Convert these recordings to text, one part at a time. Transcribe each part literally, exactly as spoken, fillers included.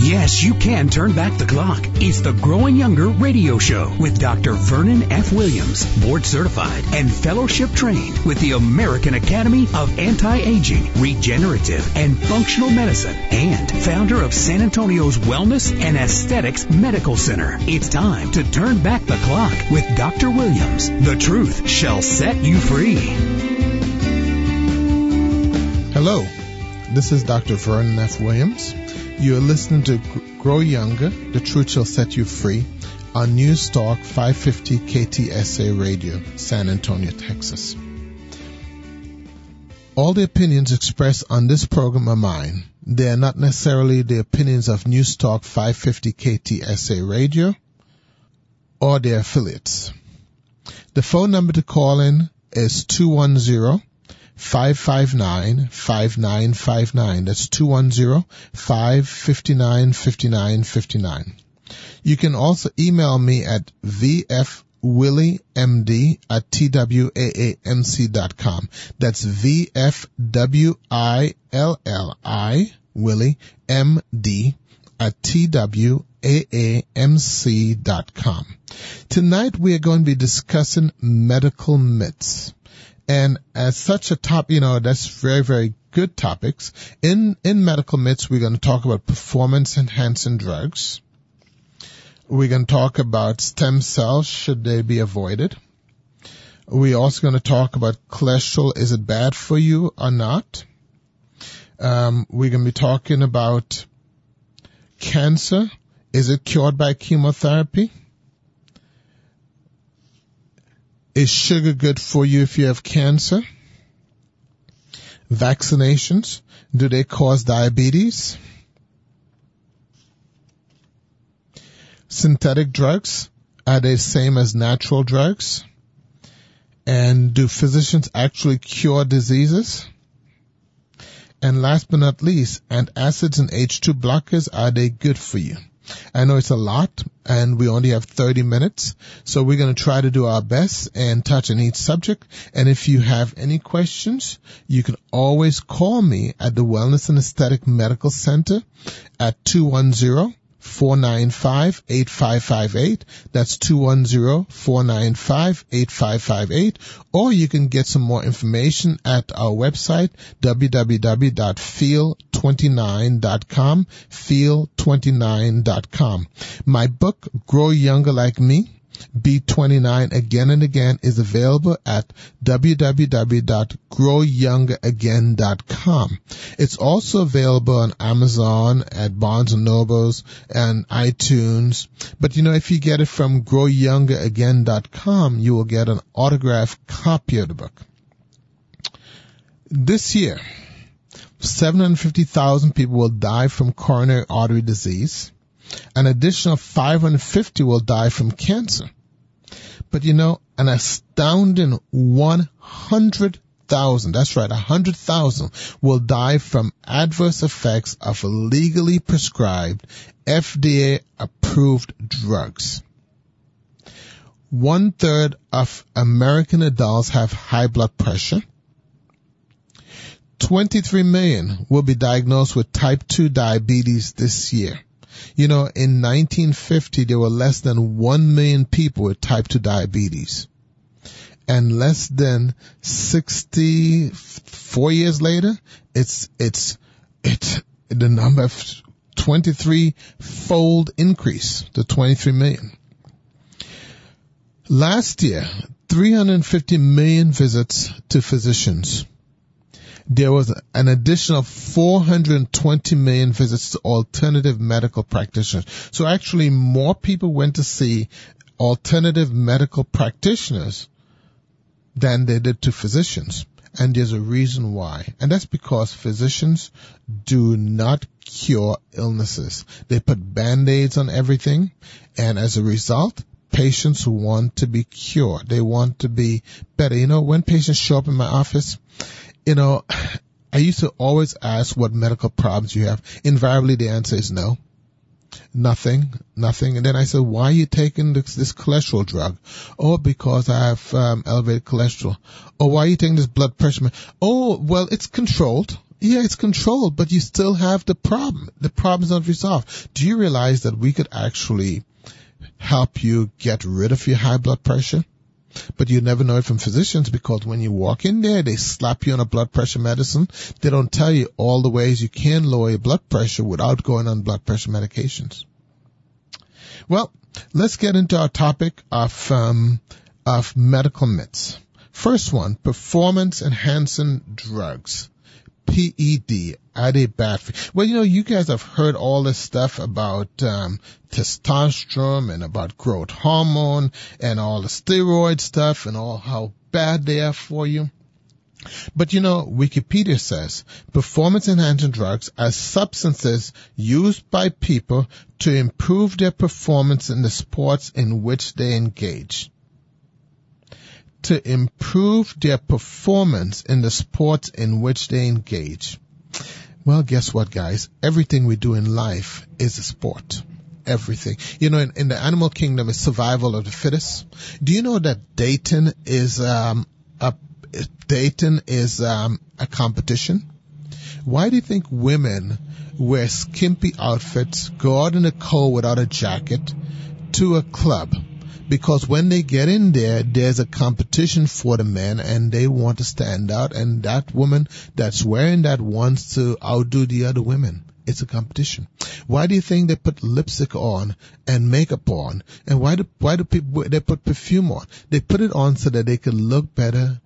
Yes, you can turn back the clock. It's the Growing Younger radio show with Doctor Vernon F. Williams, board certified and fellowship trained with the American Academy of Anti-Aging, Regenerative, and Functional Medicine, and founder of San Antonio's Wellness and Aesthetics Medical Center. It's time to turn back the clock with Doctor Williams. The truth shall set you free. Hello, this is Doctor Vernon F. Williams. You're listening to Grow Younger, The Truth Shall Set You Free, on News Talk five fifty K T S A Radio, San Antonio, Texas. All the opinions expressed on this program are mine. They are not necessarily the opinions of News Talk five fifty K T S A Radio or their affiliates. The phone number to call in is two one zero, five five nine, five nine five nine. That's two one zero, five five nine, five nine five nine. You can also email me at vfwilliemd at twaamc dot com. That's V F W I L L I, Willie, M D, at T W A A M C dot com. Tonight we are going to be discussing medical myths. And as such a top, you know, that's very, very good topics. In, in medical myths, we're going to talk about performance enhancing drugs. We're going to talk about stem cells. Should they be avoided? We're also going to talk about cholesterol. Is it bad for you or not? Um, we're going to be talking about cancer. Is it cured by chemotherapy? Is sugar good for you if you have cancer? Vaccinations, do they cause diabetes? Synthetic drugs, are they same as natural drugs? And do physicians actually cure diseases? And last but not least, antacids and H two blockers, are they good for you? I know it's a lot, and we only have thirty minutes, so we're going to try to do our best and touch on each subject. And if you have any questions, you can always call me at the Wellness and Aesthetic Medical Center at two one zero, four nine five, eight five five eight. That's two one zero, four nine five, eight five five eight. Or you can get some more information at our website, w w w dot feel twenty-nine dot com, feel twenty-nine dot com. My book, Grow Younger Like Me, Be twenty-nine Again and Again, is available at w w w dot grow younger again dot com. It's also available on Amazon, at Barnes and Nobles, and iTunes. But you know, if you get it from grow younger again dot com, you will get an autographed copy of the book. This year, seven hundred fifty thousand people will die from coronary artery disease. An additional five hundred fifty will die from cancer. But you know, an astounding one hundred thousand, that's right, one hundred thousand will die from adverse effects of legally prescribed, F D A-approved drugs. One third of American adults have high blood pressure. twenty-three million will be diagnosed with type two diabetes this year. You know, in nineteen fifty, there were less than one million people with type two diabetes. And less than sixty-four years later, it's, it's, it's the number of twenty-three-fold increase to twenty-three million. Last year, three hundred fifty million visits to physicians. There was an additional four hundred twenty million visits to alternative medical practitioners. So actually more people went to see alternative medical practitioners than they did to physicians. And there's a reason why. And that's because physicians do not cure illnesses. They put Band-Aids on everything. And as a result, patients want to be cured. They want to be better. You know, when patients show up in my office, you know, I used to always ask what medical problems you have. Invariably, the answer is no. Nothing, nothing. And then I said, why are you taking this, this cholesterol drug? Oh, because I have um, elevated cholesterol. Oh, why are you taking this blood pressure? Oh, well, it's controlled. Yeah, it's controlled, but you still have the problem. The problem is not resolved. Do you realize that we could actually help you get rid of your high blood pressure? But you never know it from physicians, because when you walk in there, they slap you on a blood pressure medicine. They don't tell you all the ways you can lower your blood pressure without going on blood pressure medications. Well, let's get into our topic of um, of medical myths. First one, performance enhancing drugs. P E D, are they bad for you? Well, you know, you guys have heard all this stuff about um, testosterone and about growth hormone and all the steroid stuff and all how bad they are for you. But you know, Wikipedia says performance-enhancing drugs are substances used by people to improve their performance in the sports in which they engage. To improve their performance in the sports in which they engage. Well, guess what, guys? Everything we do in life is a sport. Everything. You know, in, in the animal kingdom, it's survival of the fittest. Do you know that dating is um a dating is um a competition? Why do you think women wear skimpy outfits, go out in the cold without a jacket to a club? Because when they get in there, there's a competition for the men, and they want to stand out, and that woman that's wearing that wants to outdo the other women. It's a competition. Why do you think they put lipstick on and makeup on? And why do, why do people, they put perfume on? They put it on so that they can look better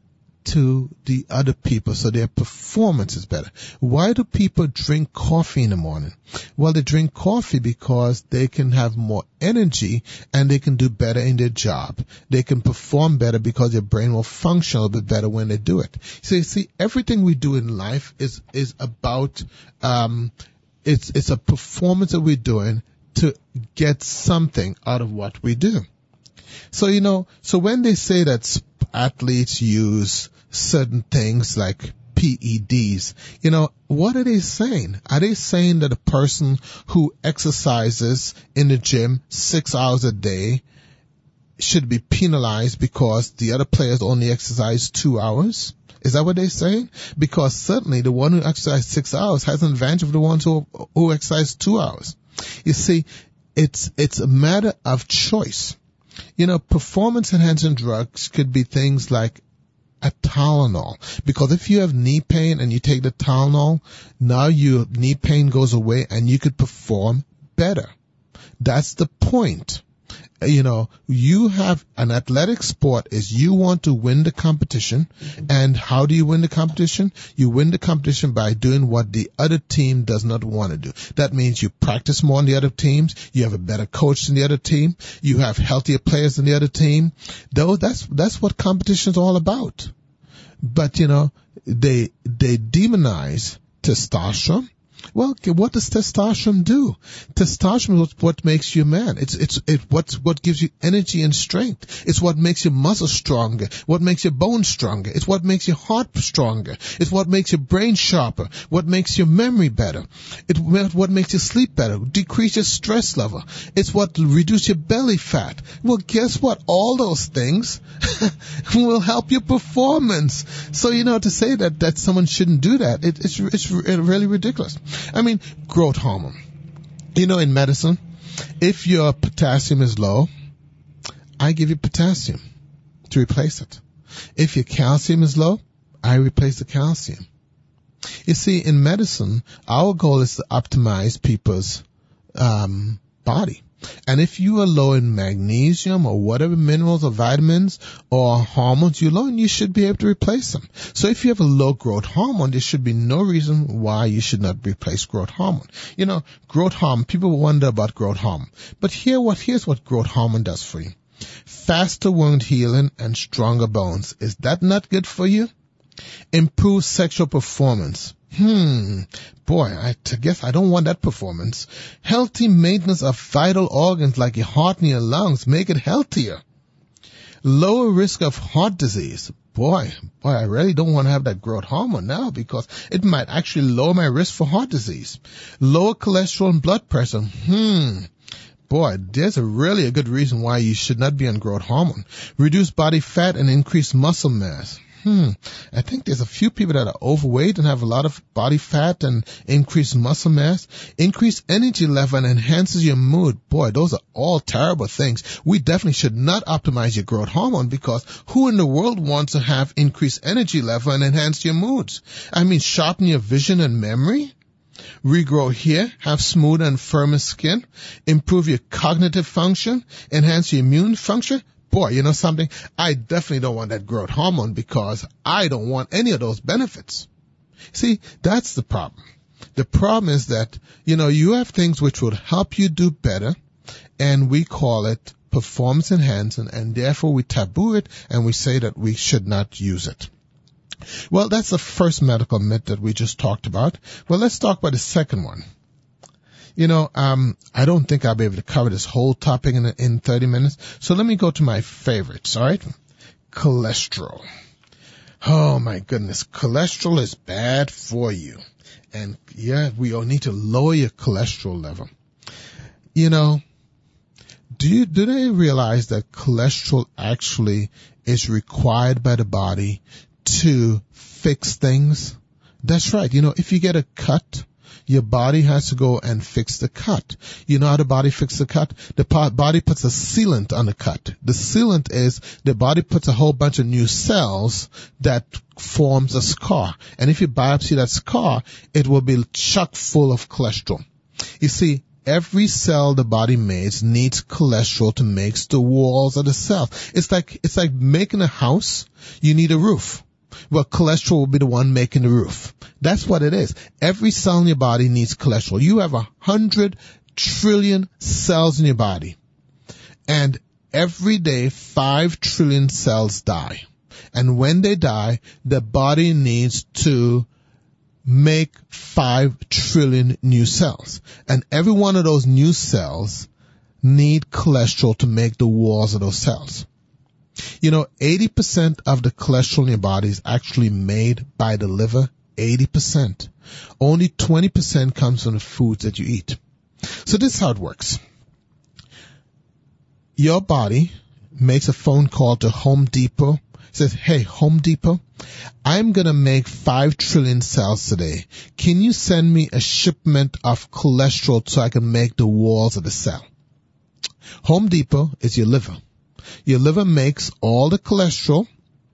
to the other people, so their performance is better. Why do people drink coffee in the morning? Well, they drink coffee because they can have more energy and they can do better in their job. They can perform better because their brain will function a little bit better when they do it. So you see, everything we do in life is, is about, um, it's, it's a performance that we're doing to get something out of what we do. So, you know, so when they say that athletes use certain things like P E Ds, you know, what are they saying? Are they saying that a person who exercises in the gym six hours a day should be penalized because the other players only exercise two hours? Is that what they're saying? Because certainly the one who exercises six hours has an advantage of the ones who, who exercise two hours. You see, it's, it's a matter of choice. You know, performance-enhancing drugs could be things like a Tylenol. Because if you have knee pain and you take the Tylenol, now your knee pain goes away and you could perform better. That's the point. You know, you have an athletic sport is you want to win the competition. And how do you win the competition? You win the competition by doing what the other team does not want to do. That means you practice more than the other teams. You have a better coach than the other team. You have healthier players than the other team. Though that's, that's what competition is all about. But, you know, they, they demonize testosterone. Well, what does testosterone do? Testosterone is what makes you a man. It's, it's, it, what, what gives you energy and strength. It's what makes your muscles stronger. What makes your bones stronger. It's what makes your heart stronger. It's what makes your brain sharper. What makes your memory better. It's what makes you sleep better. Decrease your stress level. It's what reduce your belly fat. Well, guess what? All those things will help your performance. So, you know, to say that, that someone shouldn't do that, it, it's, it's really ridiculous. I mean, growth hormone. You know, in medicine, if your potassium is low, I give you potassium to replace it. If your calcium is low, I replace the calcium. You see, in medicine, our goal is to optimize people's um, body. And if you are low in magnesium or whatever minerals or vitamins or hormones you're low in, you should be able to replace them. So if you have a low growth hormone, there should be no reason why you should not replace growth hormone. You know, growth hormone, people wonder about growth hormone. But here what, here's what growth hormone does for you. Faster wound healing and stronger bones. Is that not good for you? Improve sexual performance. Hmm, boy, I guess I don't want that performance. Healthy maintenance of vital organs like your heart and your lungs. Make it healthier. Lower risk of heart disease. Boy, boy, I really don't want to have that growth hormone now because it might actually lower my risk for heart disease. Lower cholesterol and blood pressure. Hmm. Boy, there's a really a good reason why you should not be on growth hormone. Reduce body fat and increase muscle mass. hmm, I think there's a few people that are overweight and have a lot of body fat and increased muscle mass, increased energy level and enhances your mood. Boy, those are all terrible things. We definitely should not optimize your growth hormone, because who in the world wants to have increased energy level and enhance your moods? I mean, sharpen your vision and memory, regrow hair, have smooth and firmer skin, improve your cognitive function, enhance your immune function. Boy, you know something? I definitely don't want that growth hormone, because I don't want any of those benefits. See, that's the problem. The problem is that, you know, you have things which would help you do better, and we call it performance enhancing, and therefore we taboo it, and we say that we should not use it. Well, that's the first medical myth that we just talked about. Well, let's talk about the second one. You know, um, I don't think I'll be able to cover this whole topic in, in thirty minutes. So let me go to my favorites, all right? Cholesterol. Oh, my goodness. Cholesterol is bad for you. And, yeah, we all need to lower your cholesterol level. You know, do you, do they realize that cholesterol actually is required by the body to fix things? That's right. You know, if you get a cut, your body has to go and fix the cut. You know how the body fixes the cut? The body puts a sealant on the cut. The sealant is the body puts a whole bunch of new cells that forms a scar. And if you biopsy that scar, it will be chock full of cholesterol. You see, every cell the body makes needs cholesterol to make the walls of the cell. It's like, it's like making a house. You need a roof. Well, cholesterol will be the one making the roof. That's what it is. Every cell in your body needs cholesterol. You have a hundred trillion cells in your body. And every day, five trillion cells die. And when they die, the body needs to make five trillion new cells. And every one of those new cells need cholesterol to make the walls of those cells. You know, eighty percent of the cholesterol in your body is actually made by the liver. eighty percent. Only twenty percent comes from the foods that you eat. So this is how it works. Your body makes a phone call to Home Depot. Says, hey, Home Depot, I'm going to make five trillion cells today. Can you send me a shipment of cholesterol so I can make the walls of the cell? Home Depot is your liver. Your liver makes all the cholesterol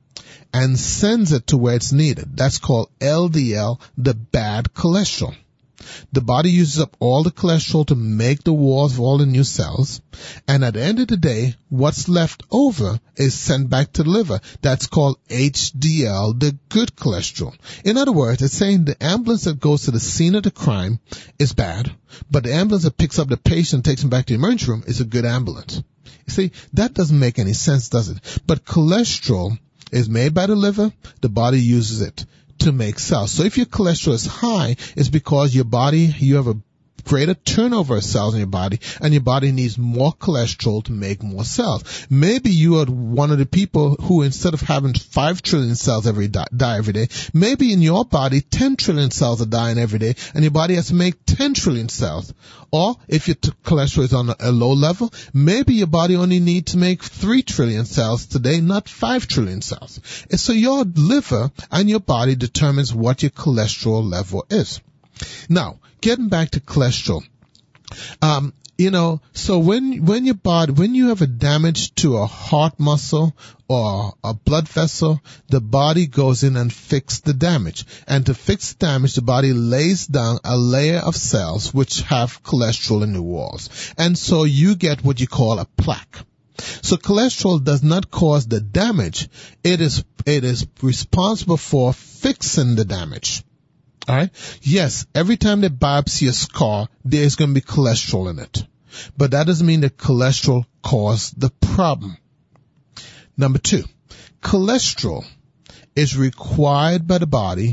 and sends it to where it's needed. That's called L D L, the bad cholesterol. The body uses up all the cholesterol to make the walls of all the new cells. And at the end of the day, what's left over is sent back to the liver. That's called H D L, the good cholesterol. In other words, it's saying the ambulance that goes to the scene of the crime is bad, but the ambulance that picks up the patient and takes him back to the emergency room is a good ambulance. You see, that doesn't make any sense, does it? But cholesterol is made by the liver. The body uses it to make cells. So if your cholesterol is high, it's because your body, you have a greater turnover of cells in your body, and your body needs more cholesterol to make more cells. Maybe you are one of the people who, instead of having five trillion cells every die, die every day, maybe in your body ten trillion cells are dying every day, and your body has to make ten trillion cells. Or if your t- cholesterol is on a, a low level, maybe your body only needs to make three trillion cells today, not five trillion cells. And so your liver and your body determines what your cholesterol level is. Now, getting back to cholesterol, um, you know, so when, when your body, when you have a damage to a heart muscle or a blood vessel, the body goes in and fixes the damage. And to fix the damage, the body lays down a layer of cells which have cholesterol in the walls. And so you get what you call a plaque. So cholesterol does not cause the damage. It is, it is responsible for fixing the damage. All right. Yes, every time they biopsy a scar, there's going to be cholesterol in it. But that doesn't mean that cholesterol caused the problem. Number two, cholesterol is required by the body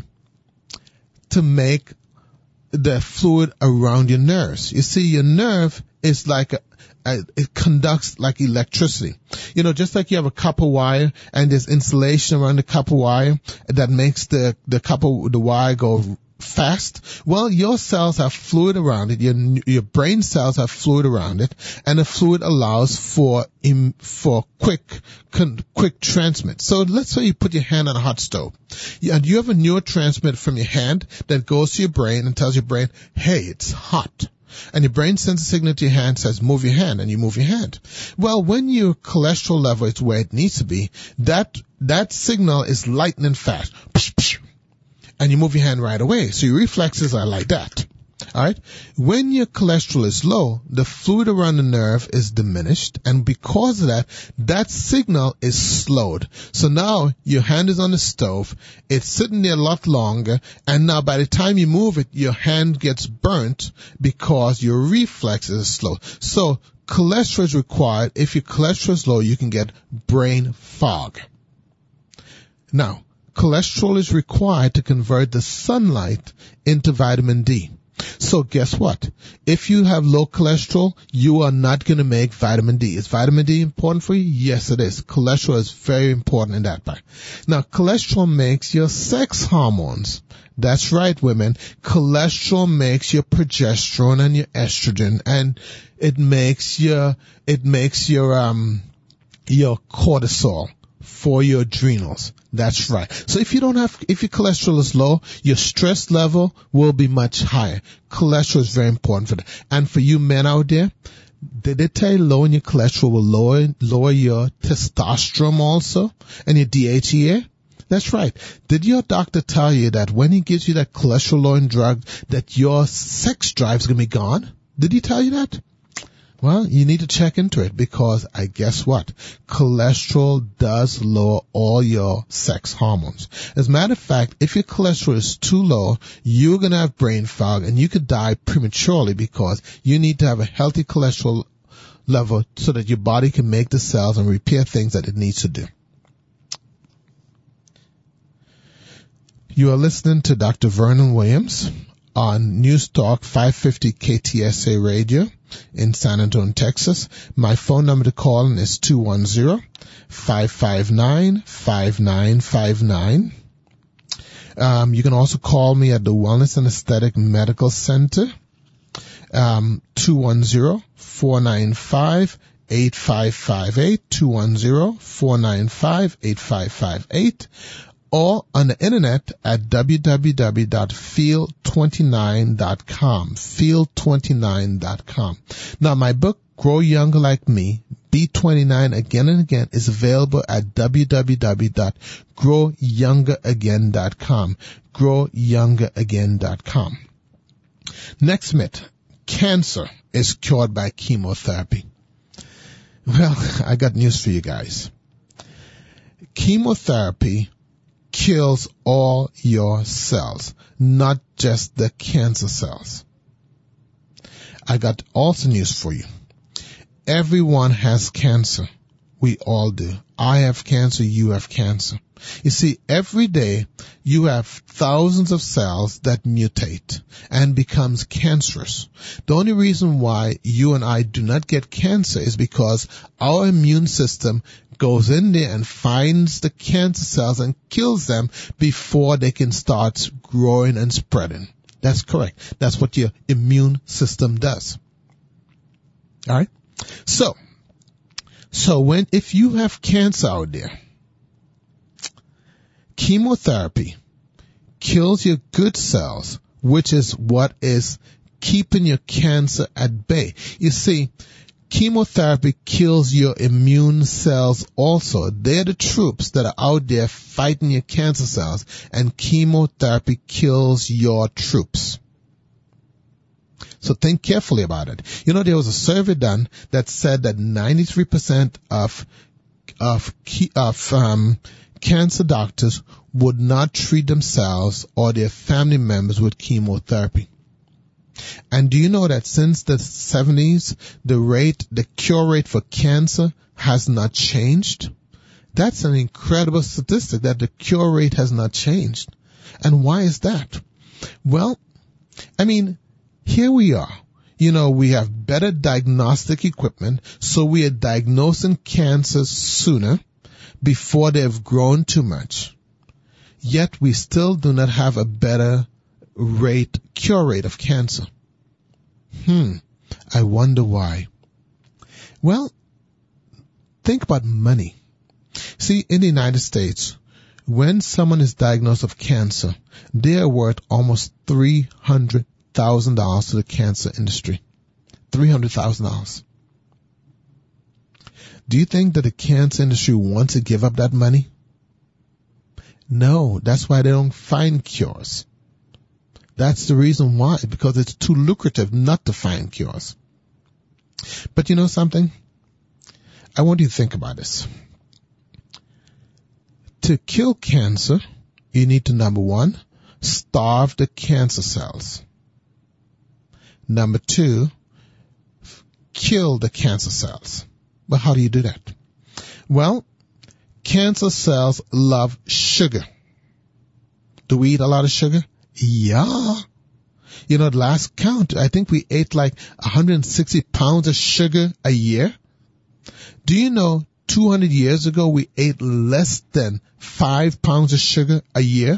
to make the fluid around your nerves. You see, your nerve is like a, a, it conducts like electricity. You know, just like you have a copper wire and there's insulation around the copper wire that makes the, the copper, the wire go fast? Well, your cells have fluid around it. Your your brain cells have fluid around it, and the fluid allows for im, for quick con, quick transmit. So let's say you put your hand on a hot stove, and you have a neurotransmitter from your hand that goes to your brain and tells your brain, "Hey, it's hot." And your brain sends a signal to your hand, says, "Move your hand," and you move your hand. Well, when your cholesterol level is where it needs to be, that that signal is lightning fast. And you move your hand right away. So your reflexes are like that. All right. When your cholesterol is low, the fluid around the nerve is diminished, and because of that, that signal is slowed. So now your hand is on the stove, it's sitting there a lot longer, and now by the time you move it, your hand gets burnt because your reflexes are slow. So cholesterol is required. If your cholesterol is low, you can get brain fog. Now, cholesterol is required to convert the sunlight into vitamin D. So guess what? If you have low cholesterol, you are not going to make vitamin D. Is vitamin D important for you? Yes, it is. Cholesterol is very important in that part. Now, cholesterol makes your sex hormones. That's right, women. Cholesterol makes your progesterone and your estrogen, and it makes your, it makes your, um, your cortisol for your adrenals. That's right. So if you don't have, if your cholesterol is low, your stress level will be much higher. Cholesterol is very important for that. And for you men out there, did they tell you lowering your cholesterol will lower, lower your testosterone also and your D H E A? That's right. Did your doctor tell you that when he gives you that cholesterol lowering drug that your sex drive is going to be gone? Did he tell you that? Well, you need to check into it, because I guess what? Cholesterol does lower all your sex hormones. As a matter of fact, if your cholesterol is too low, you're going to have brain fog and you could die prematurely, because you need to have a healthy cholesterol level so that your body can make the cells and repair things that it needs to do. You are listening to Doctor Vernon Williams on News Talk five fifty K T S A Radio in San Antonio, Texas. My phone number to call in is two one zero, five five nine, five nine five nine. Um, you can also call me at the Wellness and Aesthetic Medical Center, um, two one zero, four nine five, eight five five eight, two one zero, four nine five, eight five five eight. Or on the internet at w w w dot field twenty-nine dot com, field twenty-nine dot com. Now, my book, Grow Younger Like Me, B twenty-nine Again and Again, is available at w w w dot grow younger again dot com, grow younger again dot com. Next myth, cancer is cured by chemotherapy. Well, I got news for you guys. Chemotherapy kills all your cells, not just the cancer cells. I got also news for you. Everyone has cancer. We all do. I have cancer, you have cancer. You see, every day you have thousands of cells that mutate and becomes cancerous. The only reason why you and I do not get cancer is because our immune system goes in there and finds the cancer cells and kills them before they can start growing and spreading. That's correct. That's what your immune system does. All right? So, so when, if you have cancer out there, chemotherapy kills your good cells, which is what is keeping your cancer at bay. You see, chemotherapy kills your immune cells also. They're the troops that are out there fighting your cancer cells, and chemotherapy kills your troops. So think carefully about it. You know, there was a survey done that said that ninety-three percent of of of um cancer doctors would not treat themselves or their family members with chemotherapy. And do you know that since the seventies, the rate, the cure rate for cancer has not changed? That's an incredible statistic, that the cure rate has not changed. And why is that? Well, I mean, here we are. You know, we have better diagnostic equipment, so we are diagnosing cancers sooner before they have grown too much. Yet we still do not have a better rate, cure rate of cancer. Hmm, I wonder why. Well, think about money. See, in the United States, when someone is diagnosed with cancer, they are worth almost three hundred thousand dollars to the cancer industry. three hundred thousand dollars. Do you think that the cancer industry wants to give up that money? No, that's why they don't find cures. That's the reason why, because it's too lucrative not to find cures. But you know something? I want you to think about this. To kill cancer, you need to, number one, starve the cancer cells. Number two, kill the cancer cells. But how do you do that? Well, cancer cells love sugar. Do we eat a lot of sugar? Yeah. You know, at last count, I think we ate like one hundred sixty pounds of sugar a year. Do you know two hundred years ago we ate less than five pounds of sugar a year?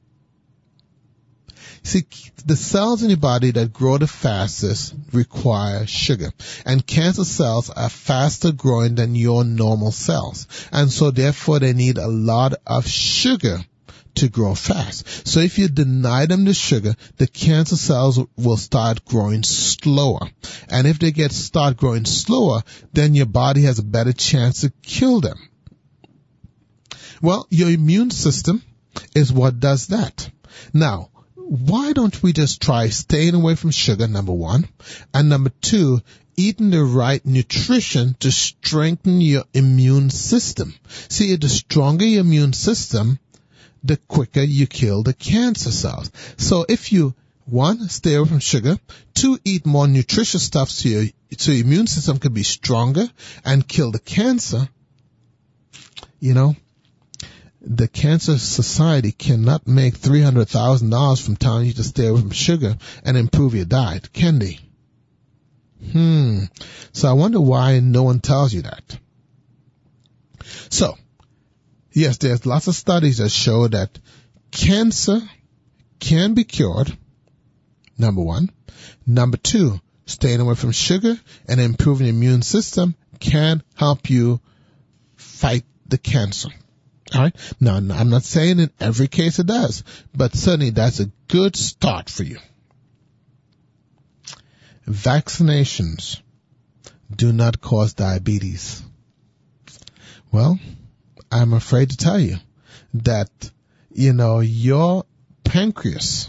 See, the cells in your body that grow the fastest require sugar. And cancer cells are faster growing than your normal cells. And so therefore they need a lot of sugar to grow fast. So if you deny them the sugar, the cancer cells will start growing slower. And if they get start growing slower, then your body has a better chance to kill them. Well, your immune system is what does that. Now, why don't we just try staying away from sugar, number one, and number two, eating the right nutrition to strengthen your immune system. See, the stronger your immune system, the quicker you kill the cancer cells. So if you, one, stay away from sugar, two, eat more nutritious stuff so your, so your immune system can be stronger and kill the cancer, you know, the Cancer Society cannot make three hundred thousand dollars from telling you to stay away from sugar and improve your diet, can they? Hmm. So I wonder why no one tells you that. So, yes, there's lots of studies that show that cancer can be cured, number one. Number two, staying away from sugar and improving your immune system can help you fight the cancer. All right. Now, I'm not saying in every case it does, but certainly that's a good start for you. Vaccinations do not cause diabetes. Well, I'm afraid to tell you that, you know, your pancreas,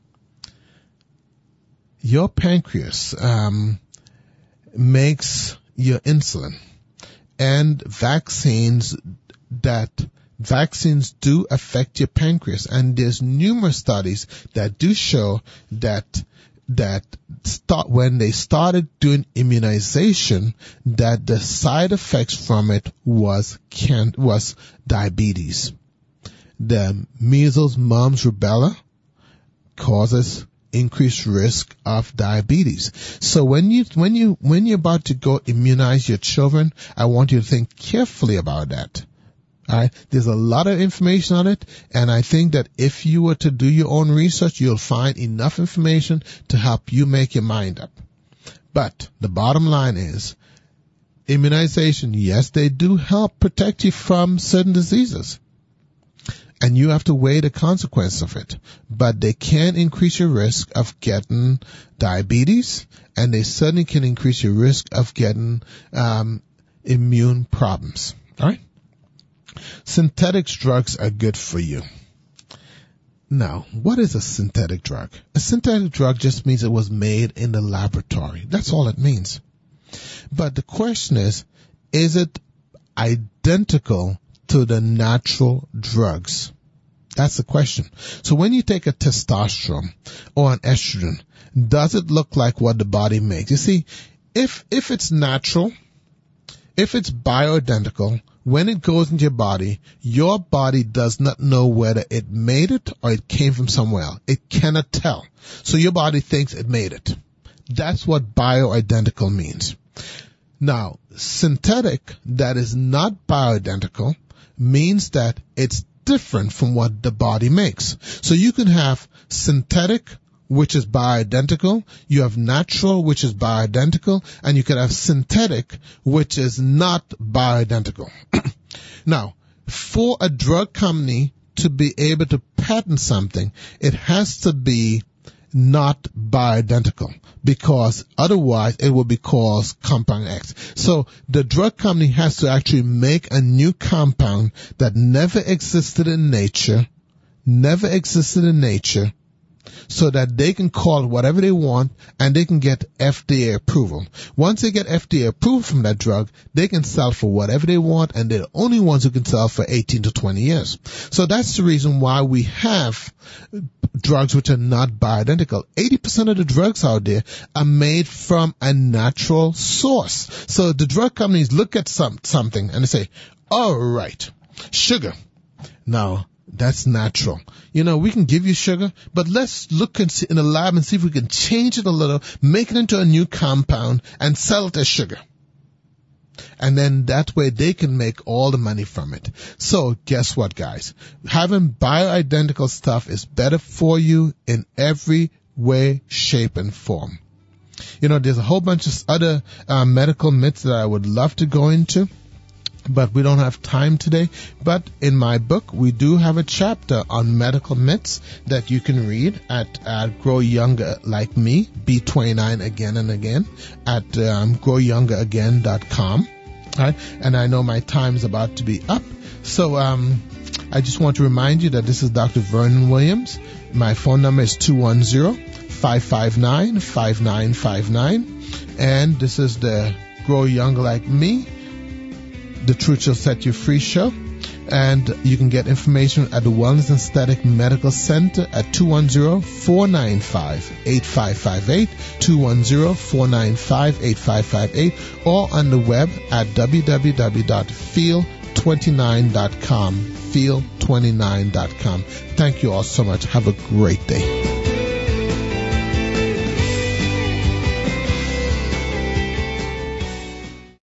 your pancreas, um, makes your insulin, and vaccines that Vaccines do affect your pancreas, and there's numerous studies that do show that that start when they started doing immunization, that the side effects from it was can was diabetes. The measles, mumps, rubella causes increased risk of diabetes. So when you when you when you're about to go immunize your children, I want you to think carefully about that. All right. There's a lot of information on it, and I think that if you were to do your own research, you'll find enough information to help you make your mind up. But the bottom line is, immunization, yes, they do help protect you from certain diseases, and you have to weigh the consequence of it. But they can increase your risk of getting diabetes, and they certainly can increase your risk of getting um, immune problems. All right. Synthetic drugs are good for you. Now, what is a synthetic drug? A synthetic drug just means it was made in the laboratory. That's all it means. But the question is, is it identical to the natural drugs? That's the question. So when you take a testosterone or an estrogen, does it look like what the body makes? You see, if if it's natural, if it's bioidentical, when it goes into your body, your body does not know whether it made it or it came from somewhere else. It cannot tell. So your body thinks it made it. That's what bioidentical means. Now, synthetic that is not bioidentical means that it's different from what the body makes. So you can have synthetic, which is bioidentical. You have natural, which is bioidentical. And you can have synthetic, which is not bioidentical. Now, for a drug company to be able to patent something, it has to be not bioidentical, because otherwise it will be called compound X. So the drug company has to actually make a new compound that never existed in nature, never existed in nature, so that they can call it whatever they want and they can get F D A approval. Once they get F D A approval from that drug, they can sell for whatever they want, and they're the only ones who can sell for eighteen to twenty years. So that's the reason why we have drugs which are not bioidentical. eighty percent of the drugs out there are made from a natural source. So the drug companies look at some, something and they say, all right, sugar. Now, that's natural. You know, we can give you sugar, but let's look in the lab and see if we can change it a little, make it into a new compound, and sell it as sugar. And then that way they can make all the money from it. So guess what, guys? Having bioidentical stuff is better for you in every way, shape, and form. You know, there's a whole bunch of other uh, medical myths that I would love to go into, but we don't have time today. But in my book, we do have a chapter on medical myths that you can read at, at Grow Younger Like Me, B twenty-nine again and again, at um, grow younger again dot com. Right? And I know my time is about to be up. So um, I just want to remind you that this is Doctor Vernon Williams. My phone number is two one zero, five five nine, five nine five nine. And this is the Grow Younger Like Me, The Truth Shall Set You Free show. And you can get information at the Wellness and Aesthetic Medical Center at two one zero, four nine five, eight five five eight, two one zero, four nine five, eight five five eight, or on the web at w w w dot feel twenty-nine dot com, feel twenty-nine dot com. Thank you all so much. Have a great day.